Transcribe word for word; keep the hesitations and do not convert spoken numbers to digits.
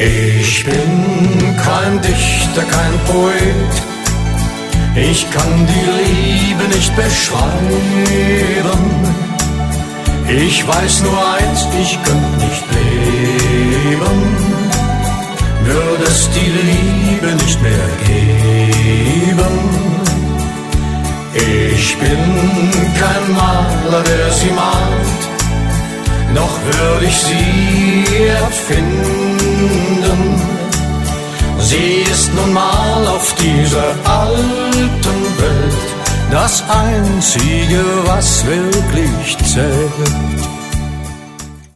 Ich bin kein Dichter, kein Poet, ich kann die Liebe nicht beschreiben. Ich weiß nur eins, ich könnte nicht leben, würde es die Liebe nicht mehr geben. Ich bin kein Maler, der sie malt, noch würde ich sie erfinden. Sie ist nun mal auf dieser alten Welt das Einzige, was wirklich zählt.